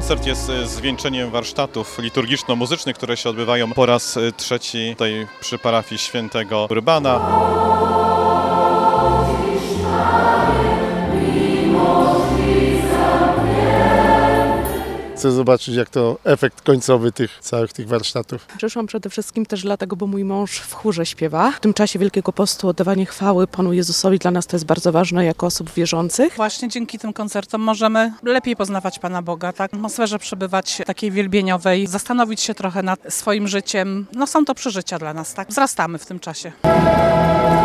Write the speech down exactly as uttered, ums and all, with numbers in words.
koncert jest zwieńczeniem warsztatów liturgiczno-muzycznych, które się odbywają po raz trzeci tutaj przy parafii świętego Urbana. Chcę zobaczyć, jak to efekt końcowy tych całych tych warsztatów. Przyszłam przede wszystkim też dlatego, bo mój mąż w chórze śpiewa. W tym czasie Wielkiego Postu oddawanie chwały Panu Jezusowi dla nas to jest bardzo ważne jako osób wierzących. Właśnie dzięki tym koncertom możemy lepiej poznawać Pana Boga, tak? W atmosferze przebywać takiej wielbieniowej, zastanowić się trochę nad swoim życiem. No są to przeżycia dla nas, tak? Wzrastamy w tym czasie.